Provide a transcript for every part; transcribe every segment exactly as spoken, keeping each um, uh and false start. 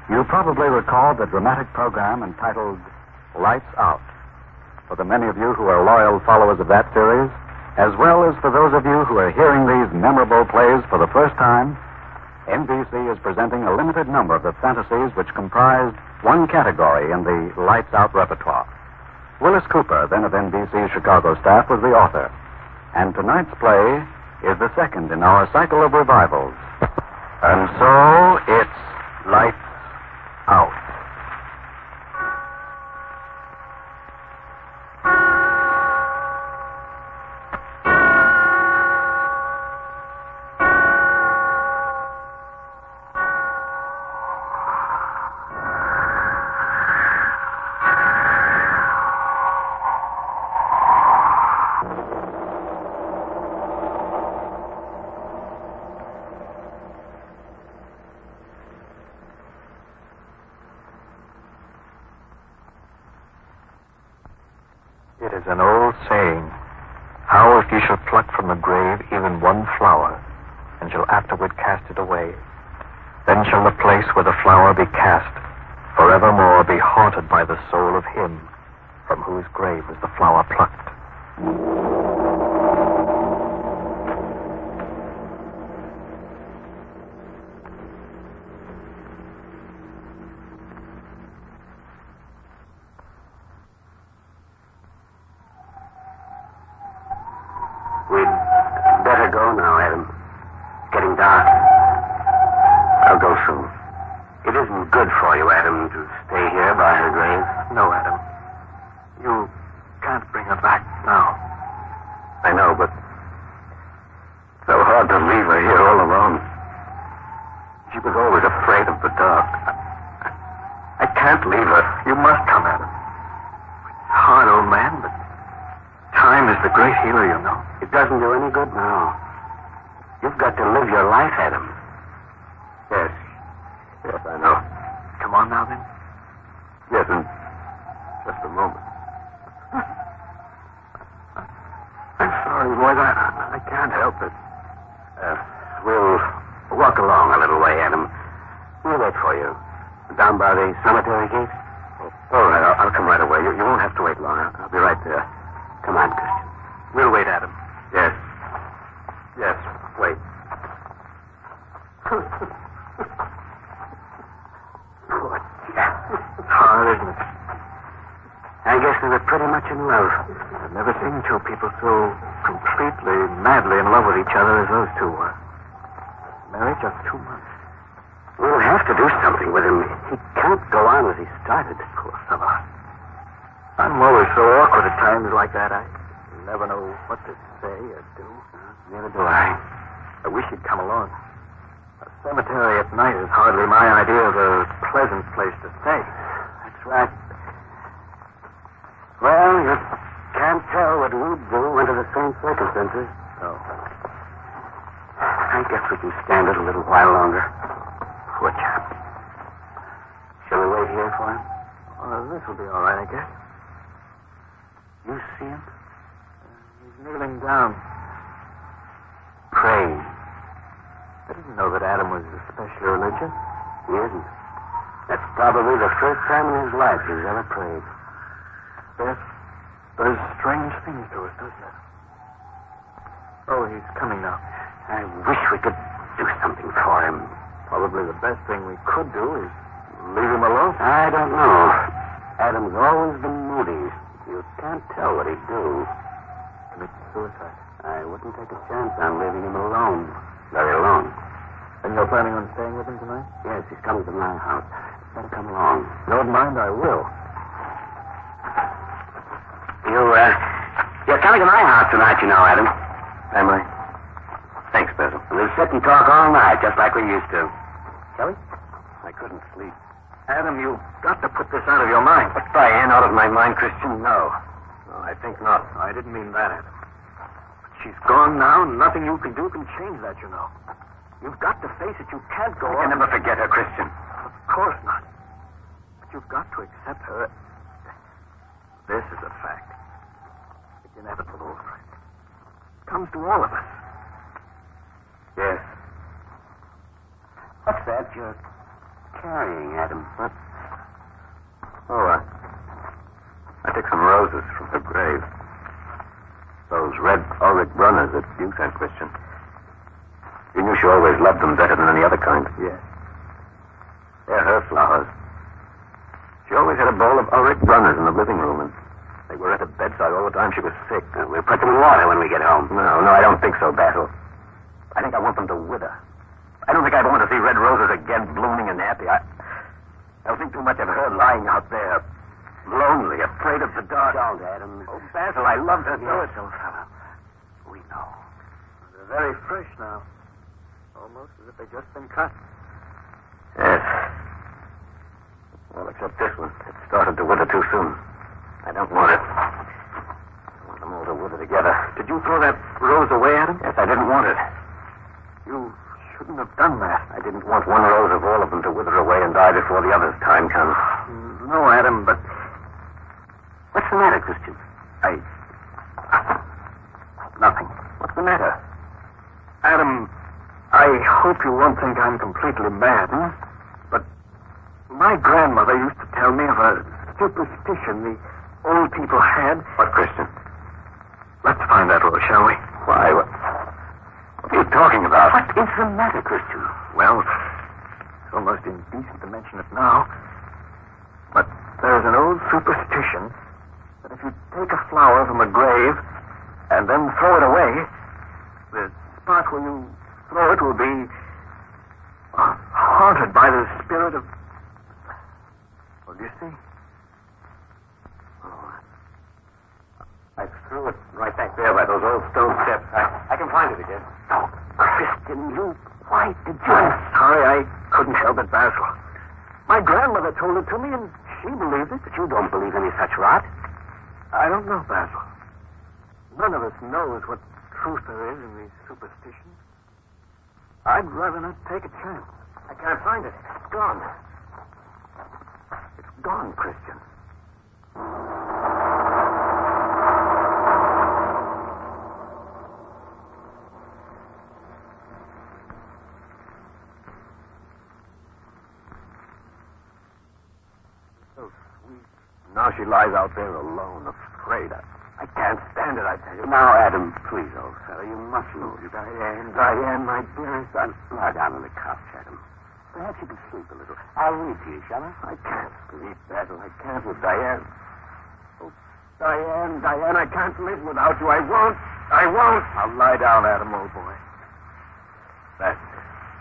You probably recall the dramatic program entitled Lights Out. For the many of you who are loyal followers of that series, as well as for those of you who are hearing these memorable plays for the first time, N B C is presenting a limited number of the fantasies which comprised one category in the Lights Out repertoire. Willis Cooper, then of N B C's Chicago staff, was the author. And tonight's play is the second in our cycle of revivals. And so it's Lights Out. It is an old saying, how if ye shall pluck from the grave even one flower, and shall afterward cast it away, then shall the place where the flower be cast forevermore be haunted by the soul of him from whose grave was the flower plucked. carrying, Adam? What? Oh, I, I took some roses from her grave. Those red Ulrich runners that you sent, Christian. You knew she always loved them better than any other kind. Yes. They're her flowers. She always had a bowl of Ulrich runners in the living room, and they were at her bedside all the time she was sick. Uh, we'll put them in water when we get home. No, no, I don't think so, Basil. I think I want them to wither. I don't think I'd want to see red roses again blooming and happy. I, I'll think too much of her lying out there, lonely, afraid of the dark. Don't, Adam. Oh, Basil, I loved her so. Yes, old fellow. We know. They're very fresh now. Almost as if they've just been cut. Yes. Well, except this one. It started to wither too soon. I don't want it. I want them all to wither together. Did you throw that rose away, Adam? Yes, I didn't want it. You shouldn't have done that. I didn't want one rose of all of them to wither away and die before the other's time comes. No, Adam, but... What's the matter, Christian? I... Nothing. What's the matter? Adam, I hope you won't think I'm completely mad, huh? But my grandmother used to tell me of a superstition the old people had. What, Christian? Let's find that rose, shall we? Why, what... What are you talking about? What is the matter, Christian? Well, it's almost indecent to mention it now. But there's an old superstition that if you take a flower from a grave and then throw it away, the spot where you throw it will be uh, haunted by the spirit of... What do you see? Oh, I threw it right back there by those old stone steps. I, I can find it again. Oh, Christian, you... Why did you... I'm sorry, I couldn't help it, Basil. My grandmother told it to me, and she believed it. But you don't believe any such rot. I don't know, Basil. None of us knows what truth there is in these superstitions. I'd rather not take a chance. I can't find it. It's gone. It's gone, Christian. So sweet. Now she lies out there alone, afraid. I, I can't stand it, I tell you. Now, Adam, please, old fellow, you must move. Oh, Diane, Diane, my dearest. Son, lie down on the couch, Adam. Perhaps you can sleep a little. I'll read to you, shall I? I can't sleep, Basil. I can't with Diane. Oh, Diane, Diane, I can't live without you. I won't. I won't. I'll lie down, Adam, old boy. That's it.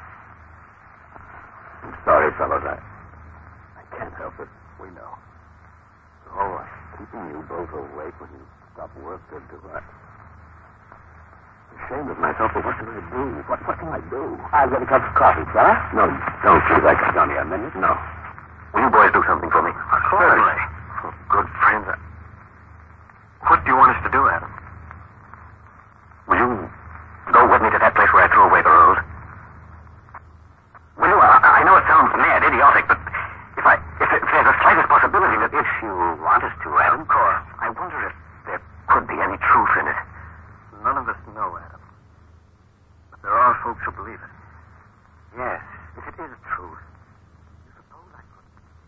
I'm sorry, fellows. I, I can't help it. We know. It's all right. Keeping you both awake when you stop work good to us. I'm ashamed of myself, but what can I do? What, what can I do? I'll get a cup of coffee, shall I? No, don't please. I can... Only a minute. No. Will you boys do something for me? Of course. Certainly. Oh, good friends. I... What do you want us to do, Adam? Will you go with me to that place where I threw away the rose? Will you? I, I know it sounds mad, idiotic, but if I, if, if there's the slightest possibility that... If you want us to, Adam. Of course. I wonder if there could be any truth in it. None of us know, Adam. But there are folks who believe it. Yes, if it is truth. You suppose I could...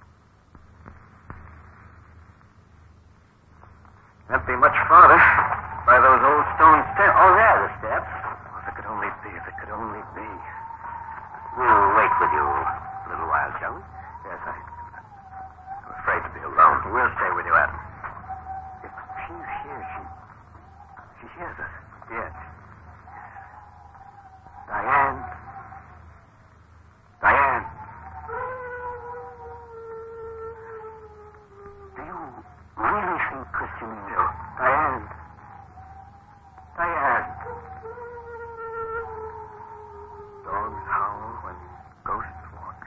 Can't be much farther. By those old stone steps. Oh, there are the steps. Oh, if it could only be, if it could only be. We'll wait with you a little while, shall we? Yes, I... I'm afraid to be alone. We'll stay with you, Adam. If she's here, she... She hears us. Yes. Diane. Diane. Do you really think Christian is ill? Diane. Diane. Dogs howl when ghosts walk.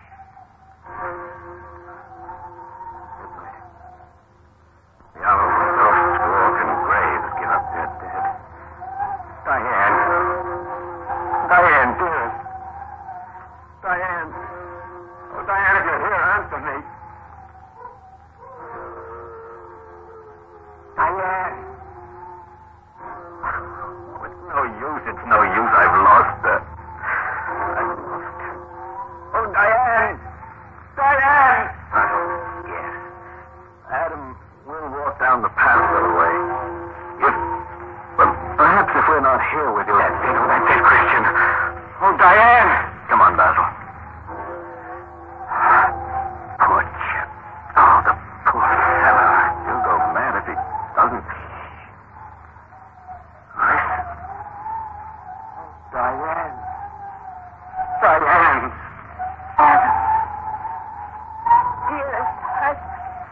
Good night. The hour when ghosts walk and graves give up their dead. Diane. Diane, dearest. Diane. Oh, Diane, if you're here, answer me. Diane. Oh, it's no use. It's no use. I've lost her. I've lost her. Oh, Diane. Diane! Come on, Basil. Poor chap. Oh, the poor fellow. He'll go mad if he doesn't. Listen. Diane. Diane. Adam. Dearest husband.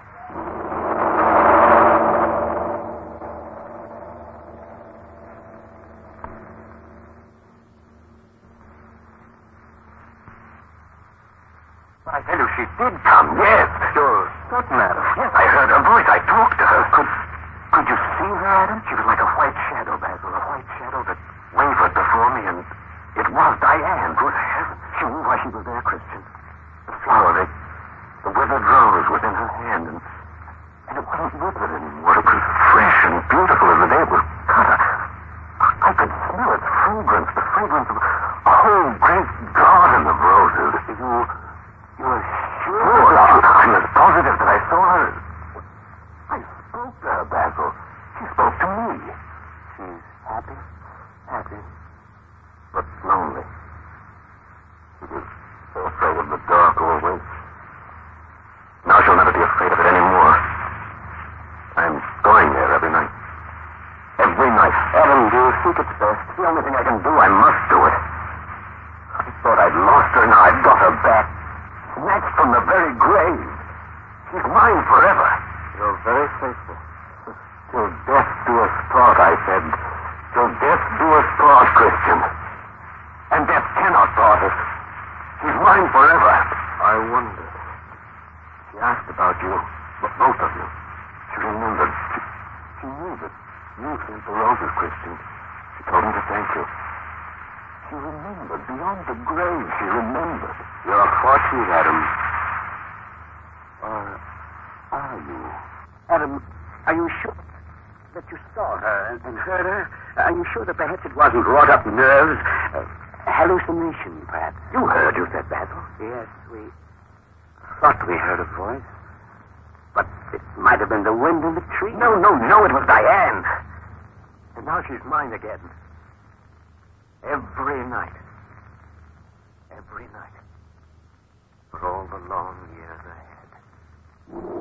I tell you, she did come, yes. You're certain, Adam? Yes, I heard her voice. I talked to her. Could could you see her, Adam? She was like a white shadow, Basil, a white shadow that wavered before me, and it was Diane. Good heavens. She knew why she was there, Christian. The flower, the, the withered rose was in her hand, and, and it wasn't withered anymore. It was fresh and beautiful as the day it was cut. I, I could smell its fragrance, the fragrance of a whole great garden of roses. You... You were sure? Oh, I'm as positive that I saw her. I spoke to her, Basil. She spoke to me. She's happy? Happy. But lonely. She was so afraid of the dark always. Now she'll never be afraid of it anymore. I'm going there every night. Every night. Adam, do you think it's best? It's the only thing I can do. I must do it. I thought I'd lost her. Now I've got her back. Snatched from the very grave. She's mine forever. You're very faithful. Till death do us part, I said. Till death do us part, Christian. And death cannot part us. She's mine forever. I wondered. She asked about you, but both of you. She remembered. She, she knew that you sent the roses, Christian. She told me to thank you. She remembered. Beyond the grave, she remembered. You're fortunate, Adam. Or are you? Adam, are you sure that you saw her and, and heard her? Are you sure that perhaps it wasn't wrought up nerves? Uh, hallucination, perhaps? You heard, you said, Basil. Yes, we thought we heard a voice. But it might have been the wind in the tree. No, no, no, it was Diane. And now she's mine again. Every night. Every night. For all the long years ahead.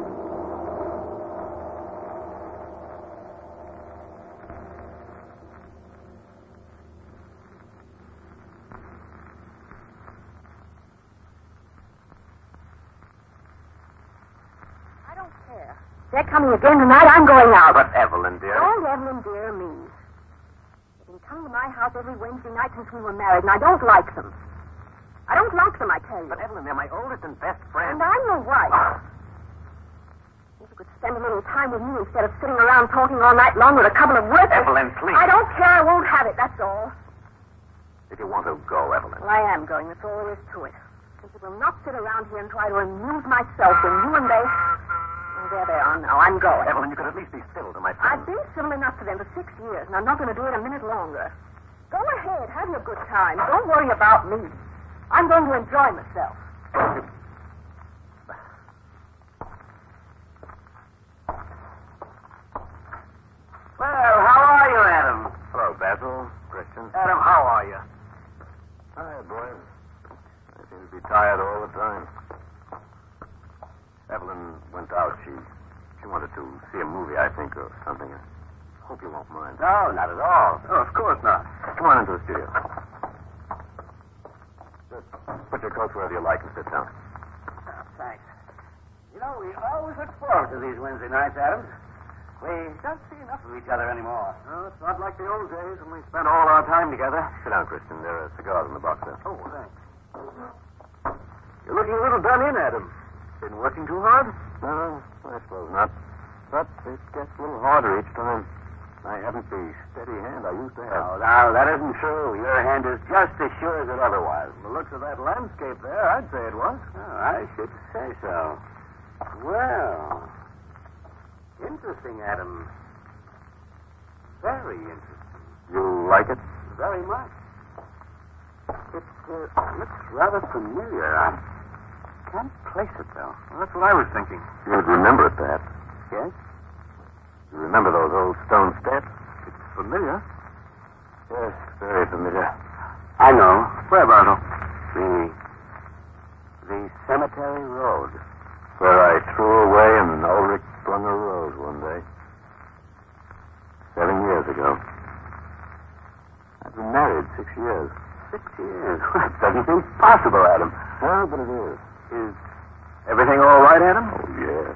I don't care. They're coming again tonight. I'm going out. But Evelyn, dear. Don't Evelyn, dear, me. They've been coming to my house every Wednesday night since we were married, and I don't like them. I don't like them, I tell you. But Evelyn, they're my oldest and best friend. And I'm your wife. If you could spend a little time with me instead of sitting around talking all night long with a couple of workers. Evelyn, please. I don't care. I won't have it, that's all. If you want to go, Evelyn. Well, I am going. That's all there is to it. Since I will not sit around here and try to amuse myself when you and they... Well, there they are now. I'm going. Evelyn, you could at least be civil to my friend. I've been civil enough to them for six years, and I'm not going to do it a minute longer. Go ahead. Have your good time. Don't worry about me. I'm going to enjoy myself. Well, how are you, Adam? Hello, Basil. Christian. Adam, how are you? Tired, boys. I seem to be tired all the time. Evelyn went out. She she wanted to see a movie, I think, or something. I hope you won't mind. No, not at all. Oh, of course not. Come on into the studio. Just put your coat wherever you like and sit down. Oh, thanks. You know, we always look forward to these Wednesday nights, Adam. We don't see enough of each other anymore. No, it's not like the old days when we spent all our time together. Sit down, Christian. There are cigars in the box there. Oh, thanks. You're looking a little done in, Adam. Been working too hard? No, I suppose not. But it gets a little harder each time. I haven't the steady hand I used to have. No, now, that isn't true. Your hand is just as sure as it otherwise. From the looks of that landscape there, I'd say it was. Oh, I should say so. Well, interesting, Adam. Very interesting. You like it? Very much. It uh, looks rather familiar. I can't place it, though. Well, that's what I was thinking. You'd remember it, perhaps. Yes? You remember those old stone steps? It's familiar. Yes, very familiar. I know. Where, Bartle? The... the cemetery road. Where I threw away an Ulrich Sprunger rose one day. Seven years ago. I've been married six years. Six years? That doesn't seem possible, Adam. No, but it is. Is everything all right, Adam? Oh, yes.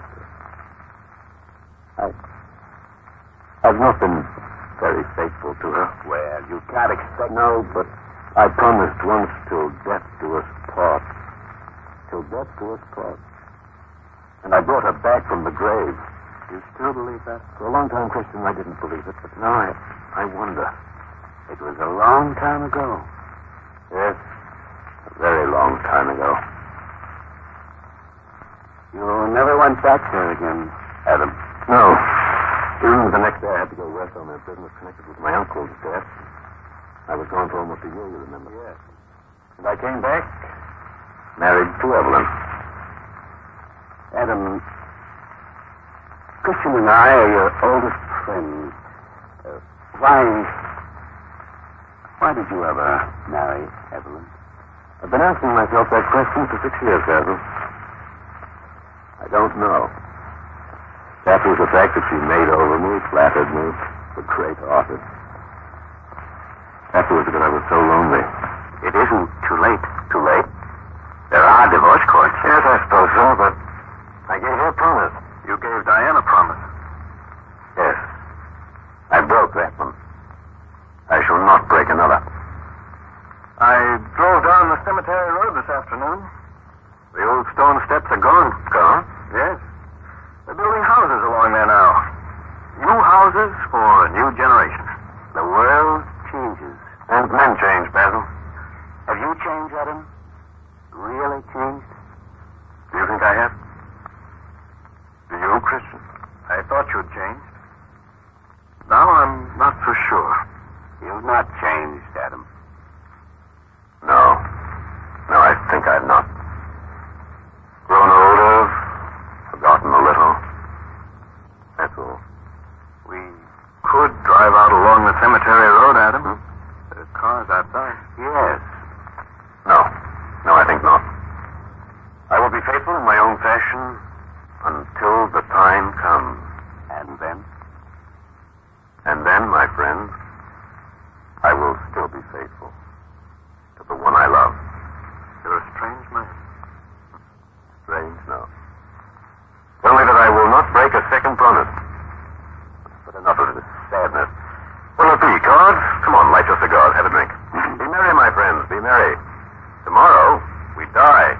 I... I've not been very faithful to her. Well, you can't expect... No, but I promised once till death do us part. Till death do us part. And I brought her back from the grave. You still believe that? For a long time, Christian, I didn't believe it, but now I, I wonder. It was a long time ago. Yes, a very long time ago. You never went back there again, Adam? No. Even the next day I had to go west on a business connected with my uncle's death. I was gone for almost a year, you remember? Yes. And I came back, married to Evelyn. Adam, Christian and I are your oldest friends. Uh, why... Why did you ever marry Evelyn? I've been asking myself that question for six years, Basil. I don't know. That was the fact that she made over me, flattered me, betrayed Arthur. That was because I was so lonely. It isn't too late. Too late? There are divorce courts. Yes, I suppose so, but I gave her a promise. You gave Diane a promise. Yes. I broke that one. I shall not break another. I drove down the cemetery road this afternoon. The old stone steps are gone. Gone? Yes. They're building houses along there now. New houses for a new generation. The world changes. And men change, Basil. Have you changed, Adam? Really changed? Do you think I have? Do you, Christian? I thought you'd changed. Now I'm not so sure. You've not changed, Adam. No. No, I think I've not. Grown older, forgotten a little. That's all. We could drive out along the cemetery road, Adam. Hmm? There are cars outside. Yes. No. No, I think not. I will be faithful in my own fashion until the time comes. And then? And then, my friend, I will still be faithful to the one I love. You're a strange man. Strange, no. Only that I will not break a second promise. But enough of this sadness. What'll it be, cards? Come on, light your cigars, have a drink. Be merry, my friends, be merry. Tomorrow, we die.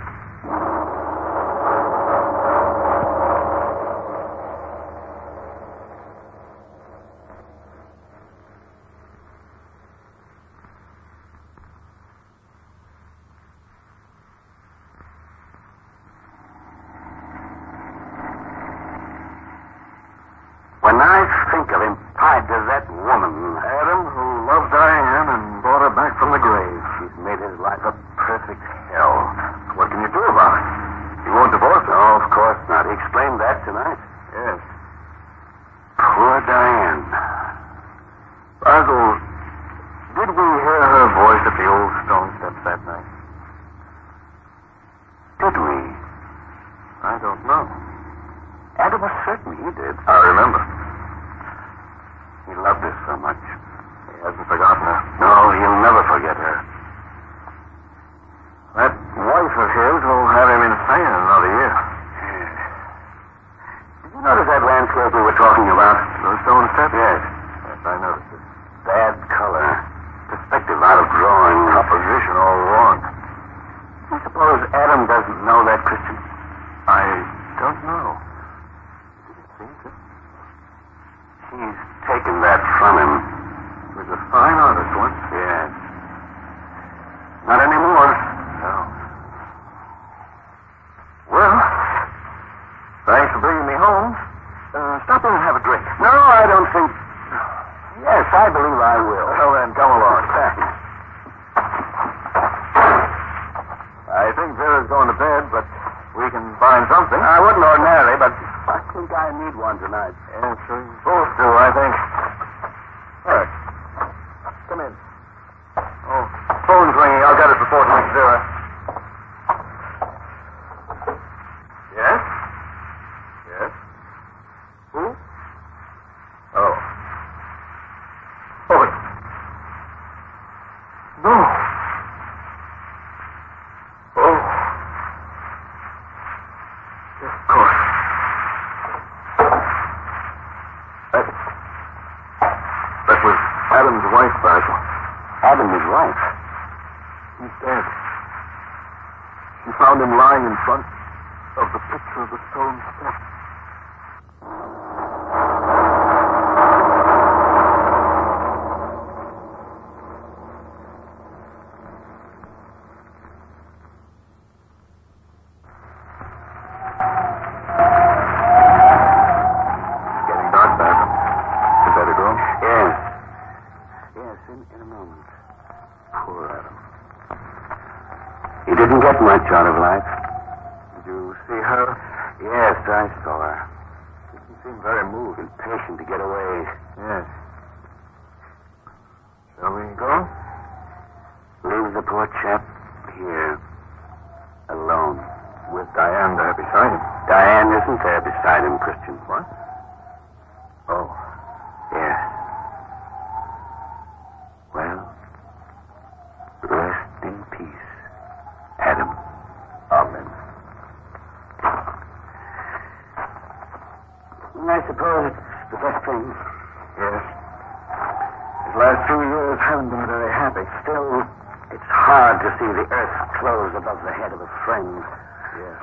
When I think of him tied to that woman, Adam, who loved Diane and brought her back from the grave. She's made his life a perfect hell. What can you do about it? You won't divorce her? No, of course not. He explained that tonight. Yes. Poor Diane. Basil, did we hear her voice at the old stone steps that night? Did we? I don't know. Adam was certain he did. I remember. He loved her so much. He hasn't forgotten her. No, he'll never forget her. That wife of his will have him insane in another year. Did you notice that landscape we were talking about? Those stone steps? Yes. Yes, I noticed it. Bad color. Perspective out of drawing. Composition all wrong. I suppose Adam doesn't know that, Christian. I don't know. She's taken that from him. He was a fine artist once. Yes. Not anymore. No. Well, thanks for bringing me home. Uh, stop in and have a drink. No, I don't think... Yes, I believe I will. Well, then, come along. I think Vera's going to bed, but we can find something. I wouldn't ordinarily, but I think I need one tonight. Yes, we both do, I think. Eric, come in. Oh, phone's four nine zero. Yes? Yes? Who? Oh. Oh, it's... No. Oh. Yes, of course. That... That was Adam's wife, Basil. Adam's wife? He's dead. She found him lying in front of the picture of the stone step. It's getting dark, Basil. You better go? Yes. Yes, in, in a moment. Poor Adam. He didn't get much out of life. Did you see her? Yes, I saw her. She didn't seem very moved. Impatient to get away. Yes. Shall we go? Leave the poor chap here. Alone. With Diane there beside him. Diane isn't there beside him, Christian. What? Oh. Yes. Well, rest in peace, Adam. Amen. I suppose it's the best thing. Yes. His last few years haven't been very happy. Still, it's hard to see the earth close above the head of a friend. Yes.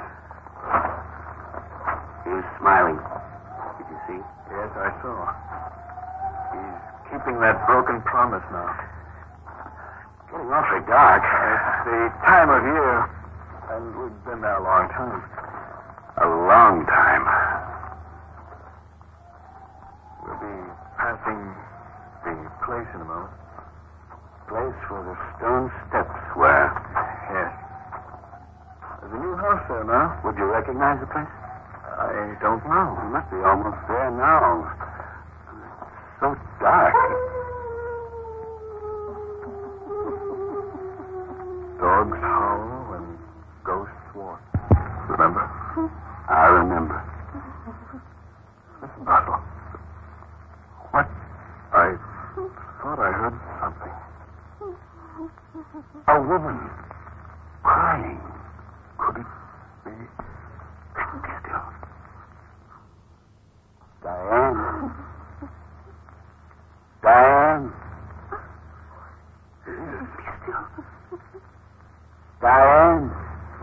He's smiling. Did you see? Yes, I saw. He's keeping that broken promise now. Getting awfully dark. It's the time of year, and we've been there a long time. A long time. We'll be passing the place in a moment. Place where the stone steps were. Yes. There's a new house there now. Would you recognize the place? I don't know. We must be almost there now. It's so dark. Dogs howl and ghosts walk. Remember? I remember. Listen, Basil. What? I thought I heard something. A woman crying. Could it be? Listen still. Diane. Diane. Be still. Diane.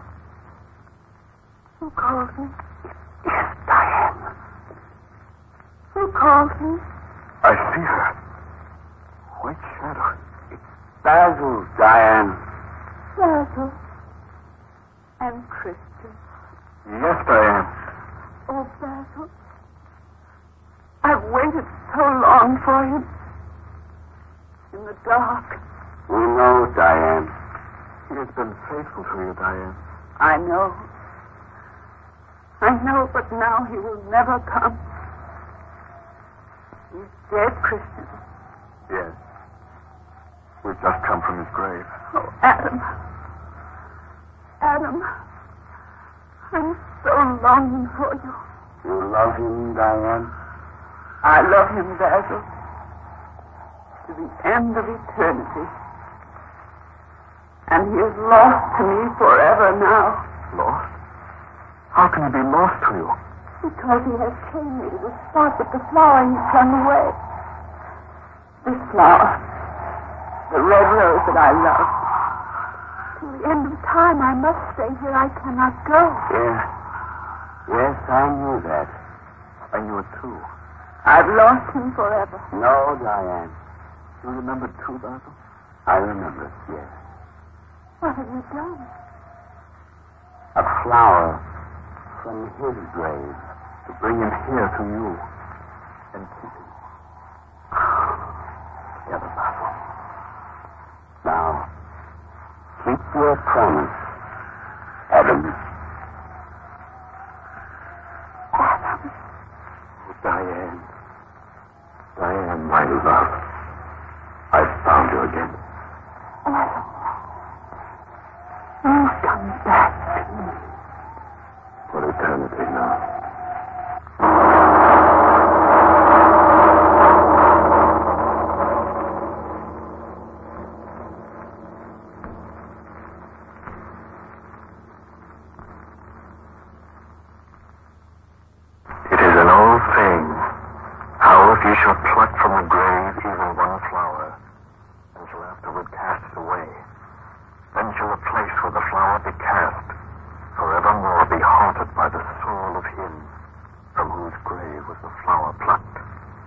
Who called me? Yes, Diane. Who called me? I see her. White shadow. Basil, Diane. Basil. And Christian. Yes, Diane. Oh, Basil. I've waited so long for him. In the dark. We know, Diane. He has been faithful to you, Diane. I know. I know, but now he will never come. He's dead, Christian. Yes. We've just come from his grave. Oh, Adam. Adam. I'm so longing for you. You love him, Diane? I love him, Basil. To the end of eternity. And he is lost to me forever now. Lost? How can he be lost to you? Because he has taken me to the spot that the flower he flung away. This flower. The red rose that I love. Till the end of time, I must stay here. I cannot go. Yes. Yes, I knew that. I knew it too. I've lost him forever. No, Diane. You remember too, Basil? I remember, yes. What have you done? A flower from his grave To bring him here to you and keep him. Together, Basil. Now, keep your promise, Adam. Adam. Oh, Diane. Diane, my love. I've found you again. Adam. Please, no. It is an old saying, how if you shall pluck from the grave even one flower, and shall afterward cast it away, then shall the place where the flower be cast forevermore be haunted by the soul of him from whose grave was the flower plucked.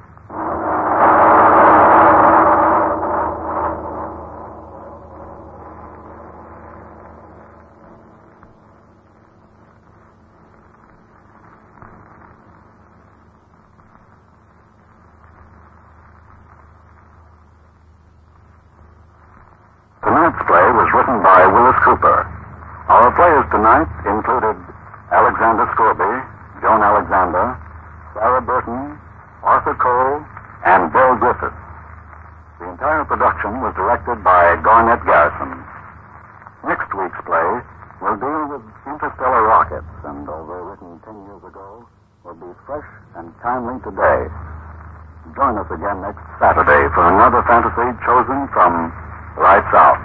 Tonight's play was written by Willis Cooper. Our players tonight included Alexander Scorby, Joan Alexander, Sarah Burton, Arthur Cole, and Bill Griffith. The entire production was directed by Garnett Garrison. Next week's play will deal with interstellar rockets, and although written ten years ago, will be fresh and timely today. Join us again next Saturday for another fantasy chosen from Lights Out.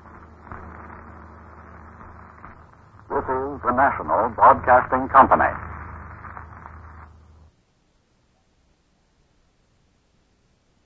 This is the National Broadcasting Company.